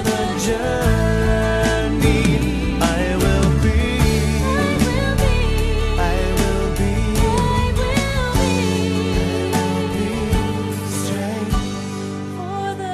the journey. I will be strength for the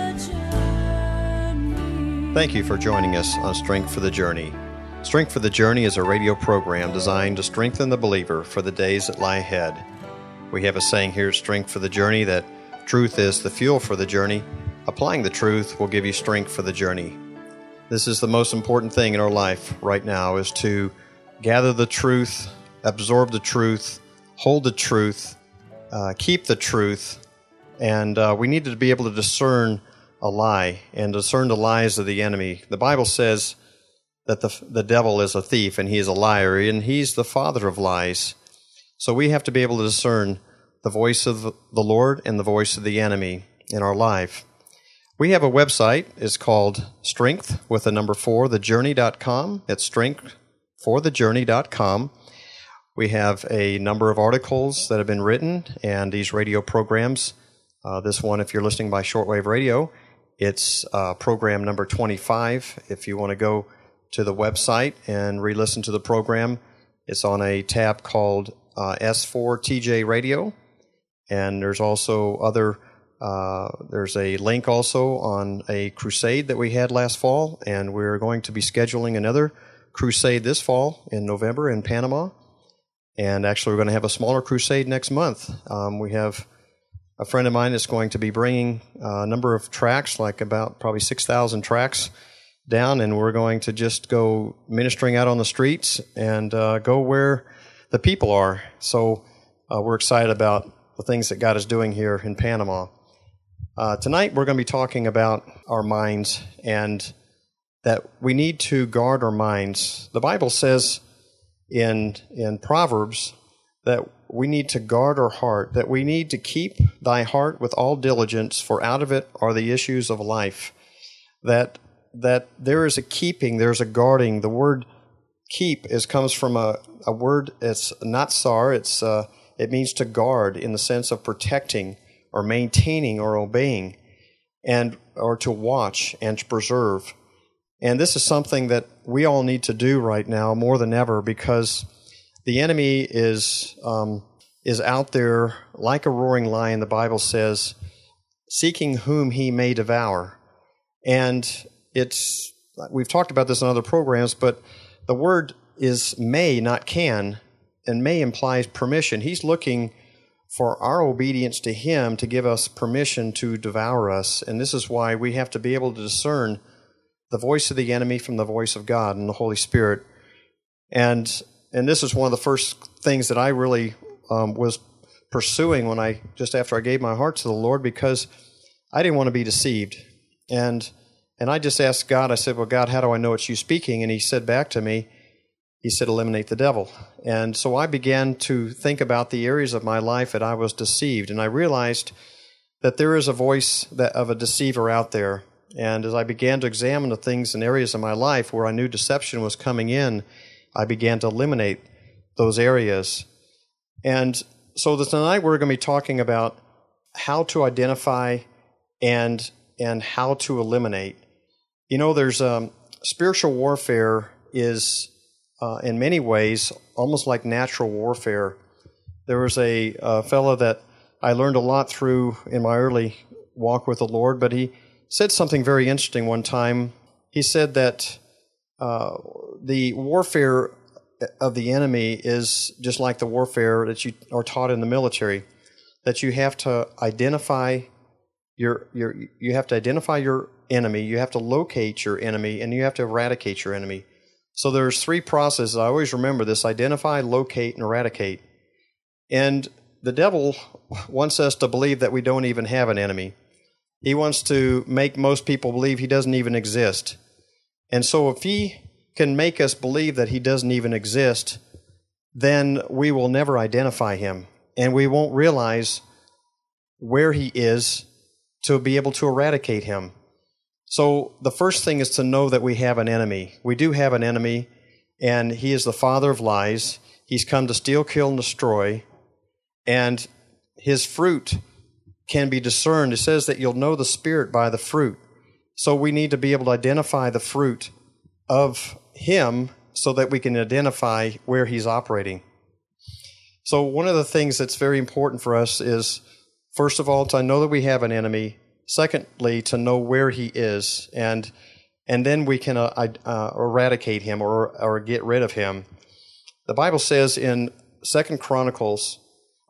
journey. Thank you for joining us on Strength for the Journey. Strength for the Journey is a radio program designed to strengthen the believer for the days that lie ahead. We have a saying here at Strength for the Journey that truth is the fuel for the journey. Applying the truth will give you strength for the journey. This is the most important thing in our life right now, is to gather the truth, absorb the truth, hold the truth, keep the truth, and we need to be able to discern a lie and discern the lies of the enemy. The Bible says that the devil is a thief and he is a liar, and he's the father of lies. So we have to be able to discern the voice of the Lord and the voice of the enemy in our life. We have a website. It's called Strength with the number 4, thejourney.com. It's strengthforthejourney.com. We have a number of articles that have been written, and these radio programs. This one, if you're listening by shortwave radio, it's program number 25. If you want to go to the website and re-listen to the program, it's on a tab called S4TJ Radio. And there's also there's a link also on a crusade that we had last fall, and we're going to be scheduling another crusade this fall in November in Panama. And actually, we're going to have a smaller crusade next month. We have a friend of mine that's going to be bringing a number of tracts, like about probably 6,000 tracts down, and we're going to just go ministering out on the streets and go where the people are. So we're excited about the things that God is doing here in Panama. Tonight we're going to be talking about our minds, and that we need to guard our minds. The Bible says in Proverbs that we need to guard our heart, that we need to keep thy heart with all diligence, for out of it are the issues of life. That there is a keeping, there's a guarding. The word keep comes from a word, it's not sar, it means to guard in the sense of protecting or maintaining or obeying, or to watch and to preserve. And this is something that we all need to do right now more than ever, because the enemy is out there like a roaring lion, the Bible says, seeking whom he may devour. And we've talked about this in other programs, but the word is may, not can, and may implies permission. He's looking for our obedience to him to give us permission to devour us. And this is why we have to be able to discern the voice of the enemy from the voice of God and the Holy Spirit. And this is one of the first things that I really was pursuing just after I gave my heart to the Lord, because I didn't want to be deceived. And I just asked God, I said, well, God, how do I know it's you speaking? And he said back to me, he said, eliminate the devil. And so I began to think about the areas of my life that I was deceived. And I realized that there is a voice of a deceiver out there. And as I began to examine the things and areas of my life where I knew deception was coming in, I began to eliminate those areas. And so tonight we're going to be talking about how to identify and how to eliminate. You know, there's spiritual warfare is in many ways almost like natural warfare. There was a fellow that I learned a lot through in my early walk with the Lord, but he said something very interesting one time. He said that the warfare of the enemy is just like the warfare that you are taught in the military, that you have to identify your enemy, you have to locate your enemy, and you have to eradicate your enemy. So there's 3 processes. I always remember this: identify, locate, and eradicate. And the devil wants us to believe that we don't even have an enemy. He wants to make most people believe he doesn't even exist. And so if he can make us believe that he doesn't even exist, then we will never identify him, and we won't realize where he is to be able to eradicate him. So the first thing is to know that we have an enemy. We do have an enemy, and he is the father of lies. He's come to steal, kill, and destroy, and his fruit can be discerned. It says that you'll know the spirit by the fruit. So we need to be able to identify the fruit of him so that we can identify where he's operating. So one of the things that's very important for us is, first of all, to know that we have an enemy. Secondly, to know where he is, and then we can eradicate him or get rid of him. The Bible says in 2 Corinthians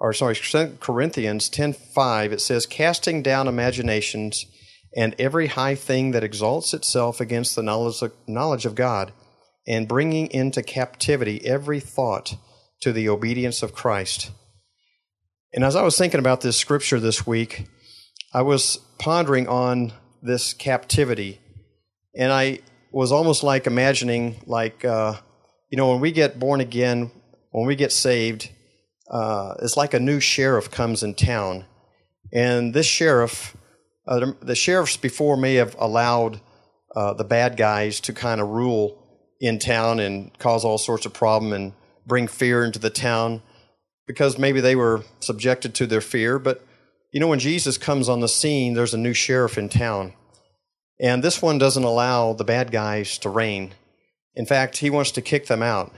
10:5, it says, "Casting down imaginations and every high thing that exalts itself against the knowledge of God, and bringing into captivity every thought to the obedience of Christ." And as I was thinking about this scripture this week, I was pondering on this captivity, and I was almost like imagining, when we get born again, when we get saved, it's like a new sheriff comes in town. And this sheriff, the sheriffs before may have allowed the bad guys to kind of rule in town and cause all sorts of problem and bring fear into the town because maybe they were subjected to their fear. But, when Jesus comes on the scene, there's a new sheriff in town. And this one doesn't allow the bad guys to reign. In fact, he wants to kick them out.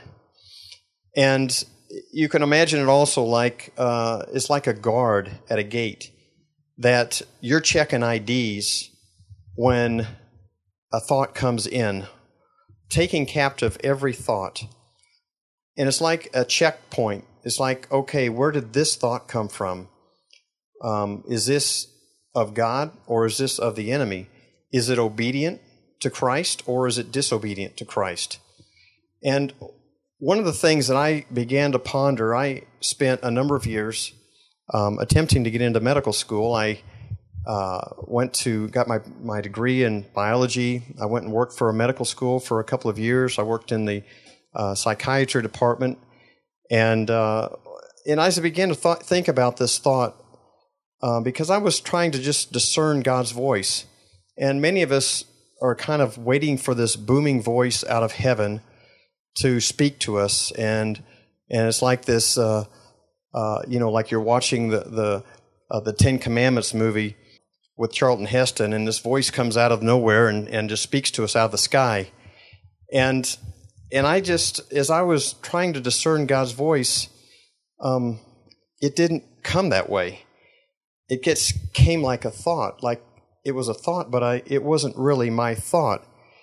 And you can imagine it also like it's like a guard at a gate, that you're checking IDs when a thought comes in, taking captive every thought. And it's like a checkpoint. It's like, okay, where did this thought come from? Is this of God or is this of the enemy? Is it obedient to Christ or is it disobedient to Christ? And one of the things that I began to ponder, I spent a number of years attempting to get into medical school. I got my degree in biology. I went and worked for a medical school for a couple of years. I worked in the psychiatry department. And as I began to think about this thought, because I was trying to just discern God's voice. And many of us are kind of waiting for this booming voice out of heaven to speak to us, and it's like this, like you're watching the Ten Commandments movie with Charlton Heston, and this voice comes out of nowhere and just speaks to us out of the sky. And I just, as I was trying to discern God's voice, it didn't come that way. It came like a thought, like it was a thought, but it wasn't really my thought.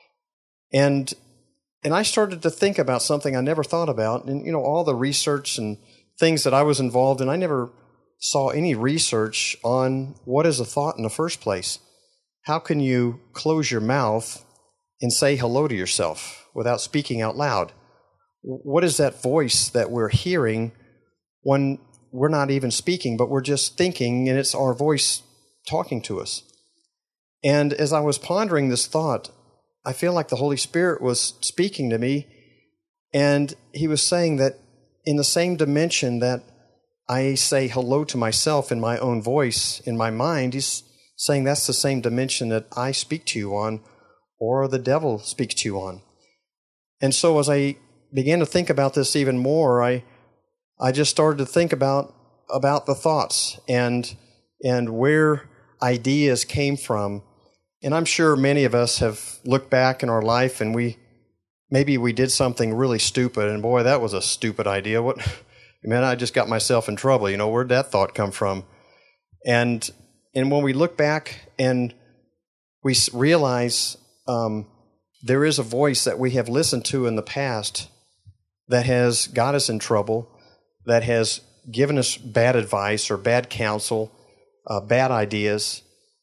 And I started to think about something I never thought about. And, all the research and things that I was involved in, I never saw any research on what is a thought in the first place. How can you close your mouth and say hello to yourself without speaking out loud? What is that voice that we're hearing when we're not even speaking, but we're just thinking, and it's our voice talking to us? And as I was pondering this thought, I feel like the Holy Spirit was speaking to me, and he was saying that in the same dimension that I say hello to myself in my own voice, in my mind, he's saying that's the same dimension that I speak to you on, or the devil speaks to you on. And so as I began to think about this even more, I just started to think about the thoughts and where ideas came from. And I'm sure many of us have looked back in our life and maybe we did something really stupid, and boy, that was a stupid idea. Man, I just got myself in trouble. Where'd that thought come from? And when we look back and we realize there is a voice that we have listened to in the past that has got us in trouble, that has given us bad advice or bad counsel, bad ideas,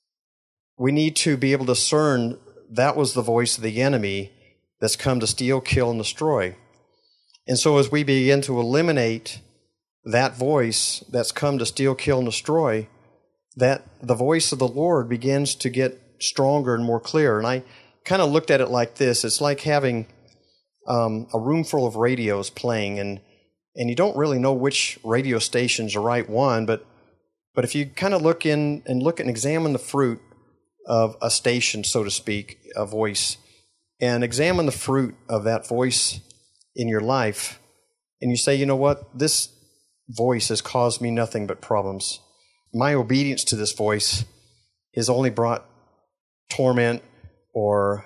we need to be able to discern that was the voice of the enemy that's come to steal, kill, and destroy. And so as we begin to eliminate that voice that's come to steal, kill, and destroy, that the voice of the Lord begins to get stronger and more clear. And I kind of looked at it like this. It's like having a room full of radios playing, and you don't really know which radio station's the right one, but if you kind of look in and examine the fruit of a station, so to speak, a voice, and examine the fruit of that voice in your life, and you say, you know what, this voice has caused me nothing but problems. My obedience to this voice has only brought torment, or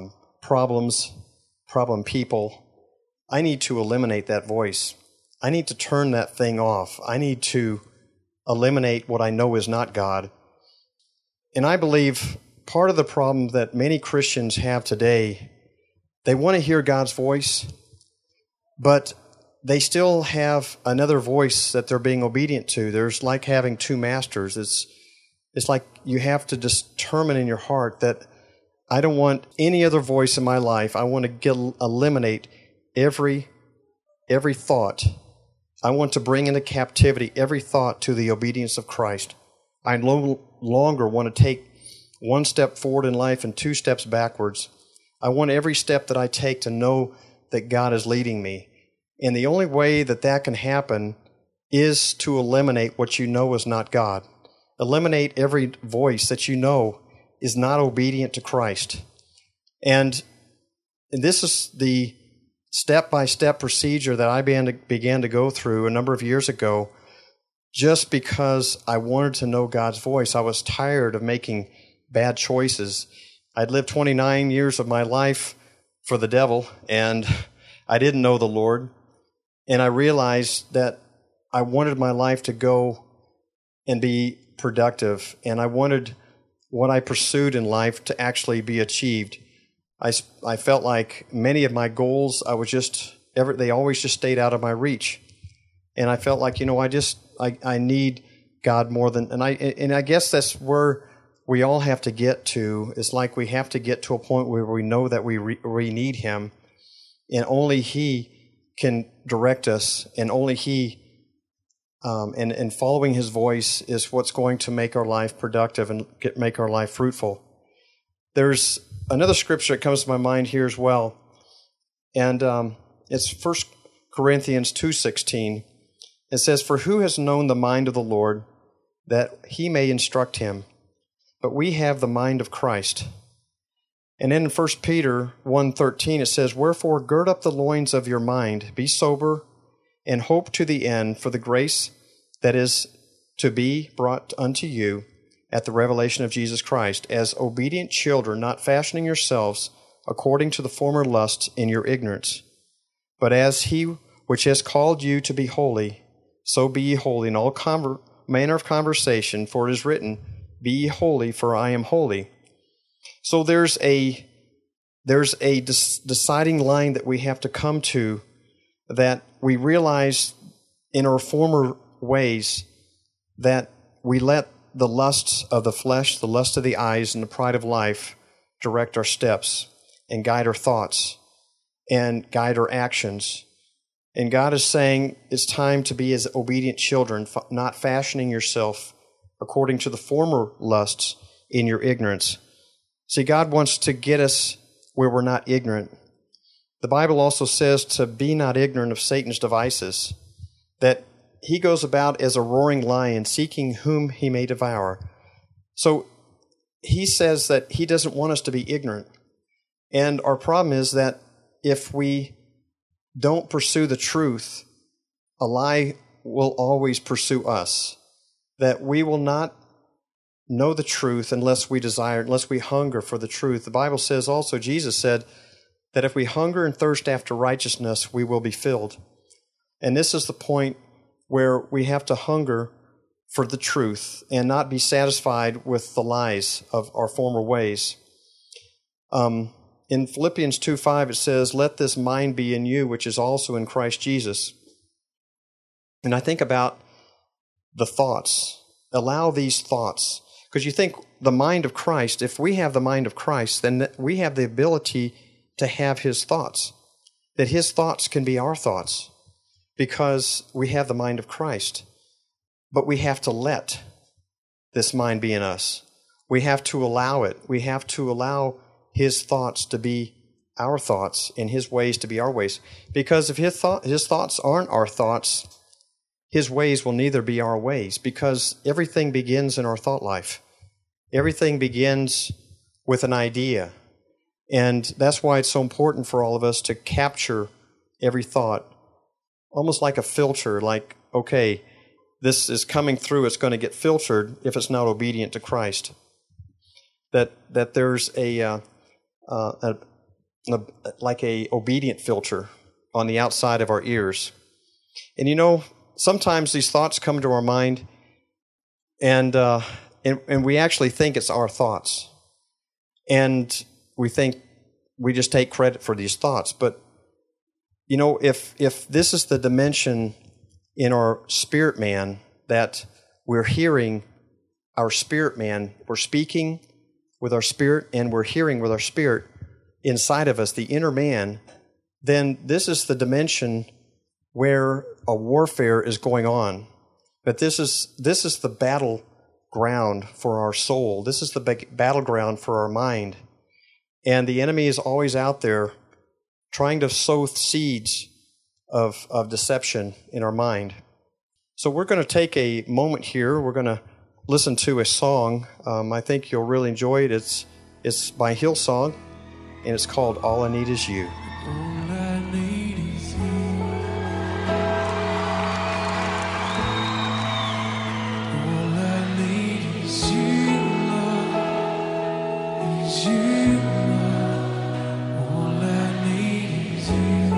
problem people, I need to eliminate that voice. I need to turn that thing off. I need to eliminate what I know is not God. And I believe part of the problem that many Christians have today, they want to hear God's voice, but they still have another voice that they're being obedient to. There's like having two masters. It's like you have to determine in your heart that I don't want any other voice in my life. I want to eliminate every thought. I want to bring into captivity every thought to the obedience of Christ. I no longer want to take one step forward in life and two steps backwards. I want every step that I take to know that God is leading me. And the only way that that can happen is to eliminate what you know is not God. Eliminate every voice that you know is not obedient to Christ. And this is the step-by-step procedure that I began to go through a number of years ago just because I wanted to know God's voice. I was tired of making bad choices. I'd lived 29 years of my life for the devil, and I didn't know the Lord. And I realized that I wanted my life to go and be productive, and I wanted what I pursued in life to actually be achieved. I felt like many of my goals, they always just stayed out of my reach. And I felt like, I need God more than, and I guess that's where we all have to get to. It's like we have to get to a point where we know that we need Him, and only He can direct us, and only He, and following His voice is what's going to make our life productive and make our life fruitful. There's another scripture that comes to my mind here as well, and it's 1 Corinthians 2:16. It says, "For who has known the mind of the Lord, that He may instruct him? But we have the mind of Christ." And then in 1 Peter 1:13 it says, "Wherefore gird up the loins of your mind, be sober, and hope to the end for the grace that is to be brought unto you at the revelation of Jesus Christ, as obedient children, not fashioning yourselves according to the former lusts in your ignorance. But as He which has called you to be holy, so be ye holy in all manner of conversation, for it is written, Be ye holy, for I am holy." So there's a deciding line that we have to come to, that we realize in our former ways that we let the lusts of the flesh, the lust of the eyes, and the pride of life direct our steps and guide our thoughts and guide our actions. And God is saying it's time to be as obedient children, not fashioning yourself according to the former lusts in your ignorance. See, God wants to get us where we're not ignorant. The Bible also says to be not ignorant of Satan's devices, that he goes about as a roaring lion, seeking whom he may devour. So he says that he doesn't want us to be ignorant. And our problem is that if we don't pursue the truth, a lie will always pursue us. That we will not know the truth unless we hunger for the truth. The Bible says also, Jesus said, that if we hunger and thirst after righteousness, we will be filled. And this is the point where we have to hunger for the truth and not be satisfied with the lies of our former ways. In Philippians 2:5 it says, "Let this mind be in you, which is also in Christ Jesus." And I think about the thoughts. Allow these thoughts. Because you think the mind of Christ, if we have the mind of Christ, then we have the ability to have His thoughts. That His thoughts can be our thoughts because we have the mind of Christ. But we have to let this mind be in us. We have to allow it. We have to allow His thoughts to be our thoughts and His ways to be our ways. Because if His thoughts aren't our thoughts, His ways will neither be our ways, because everything begins in our thought life. Everything begins with an idea. And that's why it's so important for all of us to capture every thought, almost like a filter, like, okay, this is coming through, it's going to get filtered if it's not obedient to Christ. That there's like a obedient filter on the outside of our ears. And sometimes these thoughts come to our mind, and we actually think it's our thoughts. And we think we just take credit for these thoughts. But, if this is the dimension in our spirit man that we're hearing our spirit man, we're speaking with our spirit and we're hearing with our spirit inside of us, the inner man, then this is the dimension where a warfare is going on. But this is the battleground for our soul. This is the battleground for our mind. And the enemy is always out there trying to sow seeds of deception in our mind. So we're going to take a moment here. We're going to listen to a song. I think you'll really enjoy it. It's by Hillsong, and it's called All I Need Is You. All I need is you. All I need is you, Lord. Is you, Lord. All I need is you.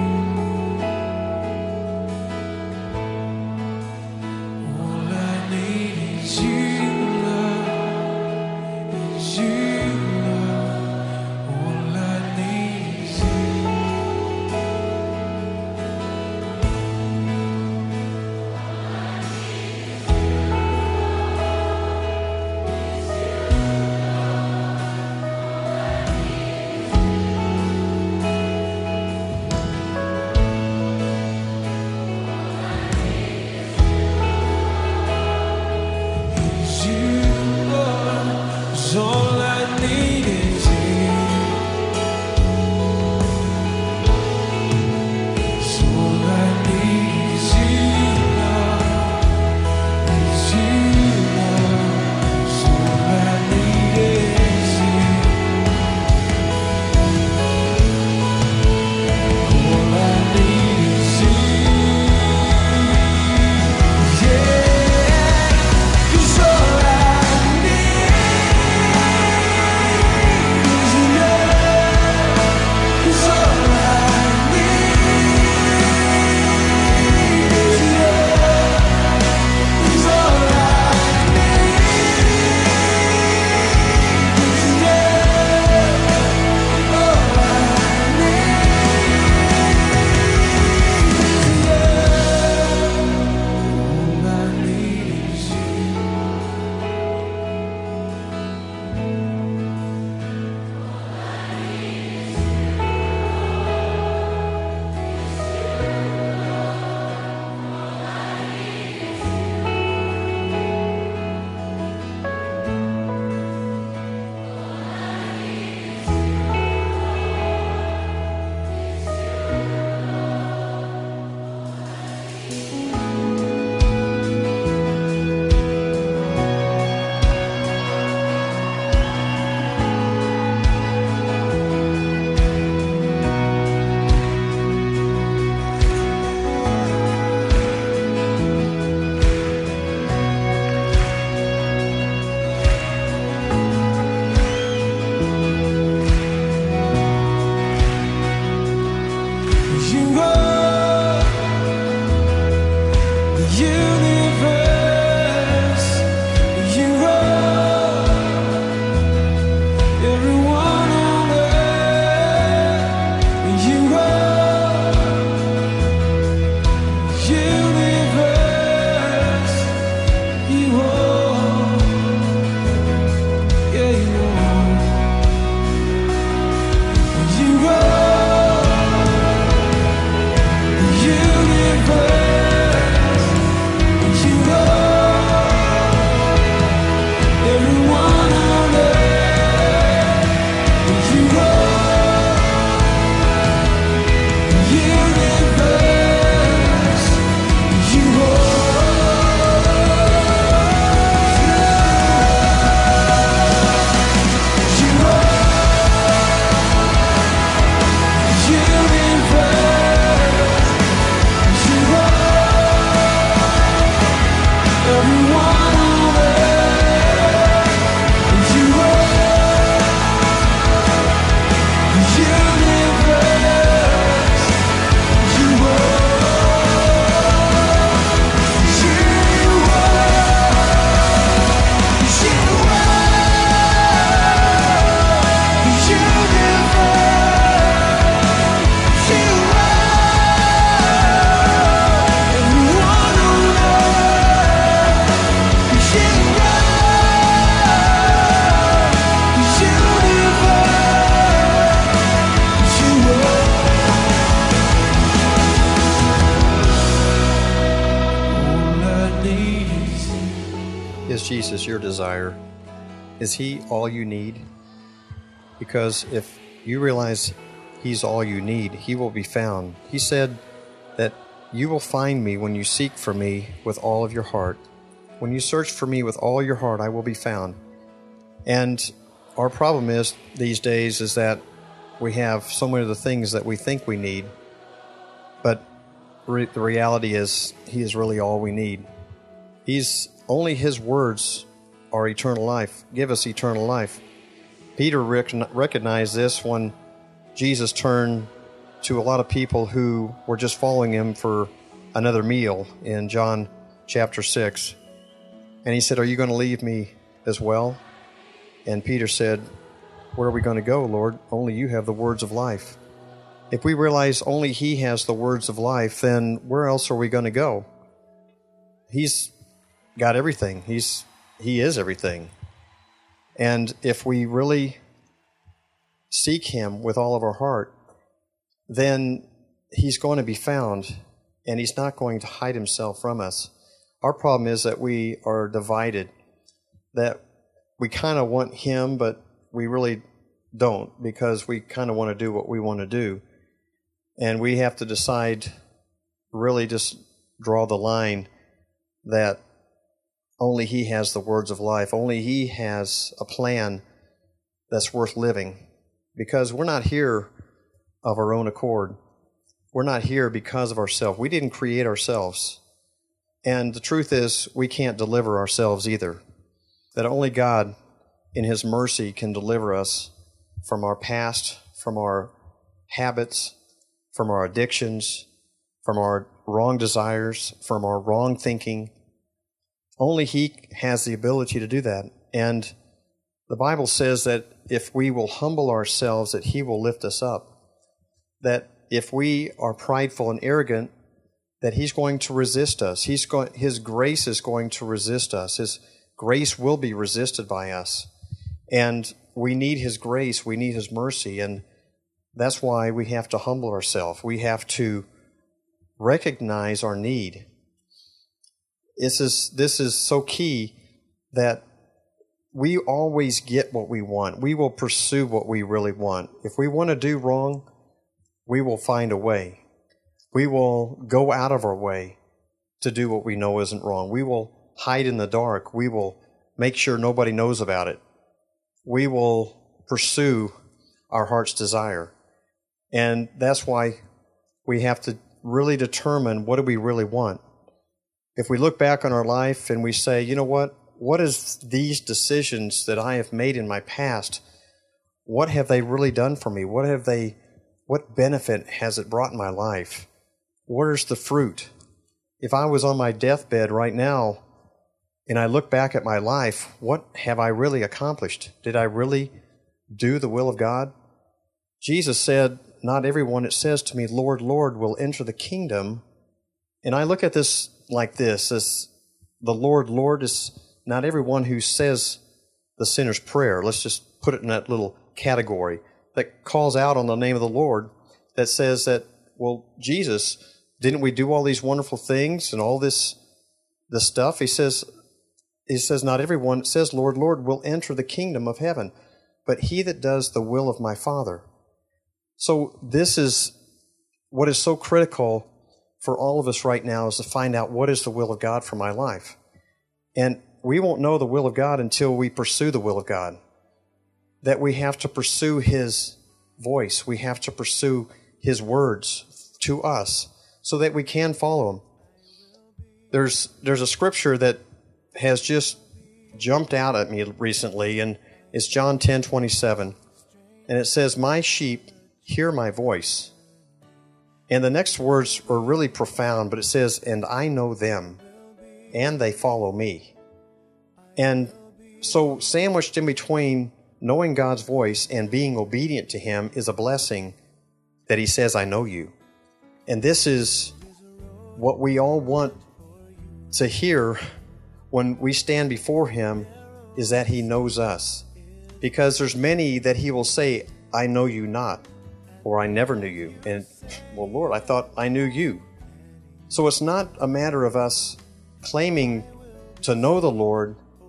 All I need is you, Lord. Is you, Lord. All I need is you. All Jesus your desire? Is He all you need? Because if you realize He's all you need, He will be found. He said that you will find me when you seek for me with all of your heart. When you search for me with all your heart, I will be found. And our problem is these days is that we have so many of the things that we think we need, but the reality is He is really all we need. Only His words are eternal life, give us eternal life. Peter recognized this when Jesus turned to a lot of people who were just following Him for another meal in John chapter 6. And He said, "Are you going to leave me as well?" And Peter said, "Where are we going to go, Lord? Only you have the words of life." If we realize only He has the words of life, then where else are we going to go? He's got everything. He is everything. And if we really seek Him with all of our heart, then He's going to be found, and He's not going to hide Himself from us. Our problem is that we are divided, that we kind of want Him, but we really don't, because we kind of want to do what we want to do. And we have to decide, really just draw the line that only He has the words of life. Only He has a plan that's worth living. Because we're not here of our own accord. We're not here because of ourselves. We didn't create ourselves. And the truth is, we can't deliver ourselves either. That only God, in His mercy, can deliver us from our past, from our habits, from our addictions, from our wrong desires, from our wrong thinking. Only He has the ability to do that. And the Bible says that if we will humble ourselves, that He will lift us up. That if we are prideful and arrogant, that He's going to resist us. His grace is going to resist us. His grace will be resisted by us. And we need His grace. We need His mercy. And that's why we have to humble ourselves. We have to recognize our need. This is so key that we always get what we want. We will pursue what we really want. If we want to do wrong, we will find a way. We will go out of our way to do what we know isn't wrong. We will hide in the dark. We will make sure nobody knows about it. We will pursue our heart's desire. And that's why we have to really determine, what do we really want? If we look back on our life and we say, you know what is these decisions that I have made in my past, what have they really done for me? What benefit has it brought in my life? Where's the fruit? If I was on my deathbed right now and I look back at my life, what have I really accomplished? Did I really do the will of God? Jesus said, "Not everyone that says to me, 'Lord, Lord,' will enter the kingdom." And I look at this like this, as the Lord, Lord is not everyone who says the sinner's prayer. Let's just put it in that little category that calls out on the name of the Lord, that says that, well, Jesus, didn't we do all these wonderful things and all this stuff? He says, not everyone that says, "Lord, Lord," will enter the kingdom of heaven, but he that does the will of my Father. So this is what is so critical for all of us right now, is to find out what is the will of God for my life. And we won't know the will of God until we pursue the will of God. That we have to pursue His voice. We have to pursue His words to us so that we can follow Him. There's a scripture that has just jumped out at me recently, and it's John 10:27. And it says, "My sheep hear my voice." And the next words are really profound, but it says, "And I know them, and they follow me." And so sandwiched in between knowing God's voice and being obedient to Him is a blessing, that He says, "I know you." And this is what we all want to hear when we stand before Him, is that He knows us. Because there's many that He will say, "I know you not," or "I never knew you." And, well, Lord, I thought I knew you. So it's not a matter of us claiming to know the Lord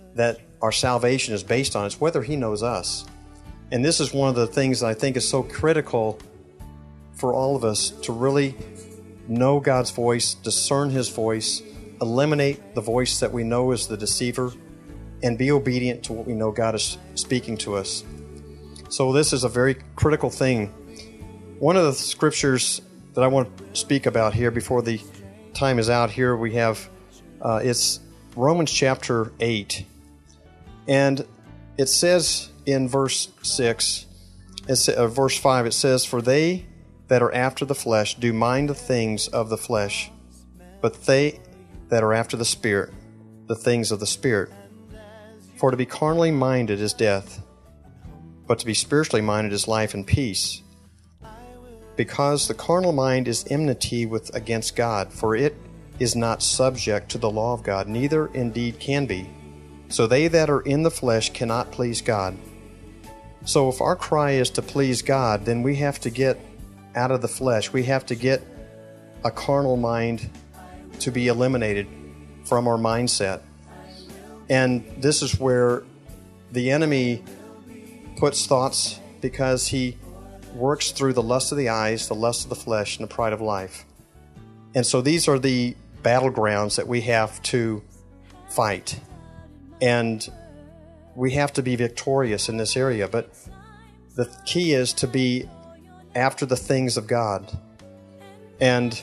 that our salvation is based on. It's whether He knows us. And this is one of the things that I think is so critical for all of us to really know God's voice, discern His voice, eliminate the voice that we know is the deceiver, and be obedient to what we know God is speaking to us. So this is a very critical thing. One of the scriptures that I want to speak about here before the time is out here, we have, it's Romans chapter 8. And it says in verse 6, verse 5, it says, "For they that are after the flesh do mind the things of the flesh, but they that are after the Spirit, the things of the Spirit. For to be carnally minded is death, but to be spiritually minded is life and peace. Because the carnal mind is enmity against God, for it is not subject to the law of God, neither indeed can be. So they that are in the flesh cannot please God." So if our cry is to please God, then we have to get out of the flesh. We have to get a carnal mind to be eliminated from our mindset. And this is where the enemy puts thoughts, because he works through the lust of the eyes, the lust of the flesh, and the pride of life. And so these are the battlegrounds that we have to fight. And we have to be victorious in this area. But the key is to be after the things of God. And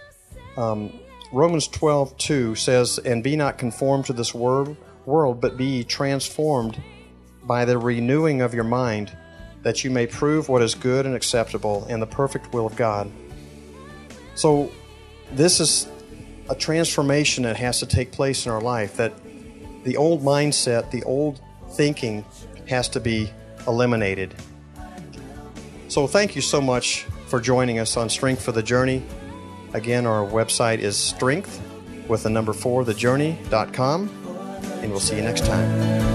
Romans 12:2 says, "And be not conformed to this world, but be ye transformed by the renewing of your mind, that you may prove what is good and acceptable and the perfect will of God." So this is a transformation that has to take place in our life, that the old mindset, the old thinking has to be eliminated. So thank you so much for joining us on Strength for the Journey. Again, our website is strength with the number 4, thejourney.com, and we'll see you next time.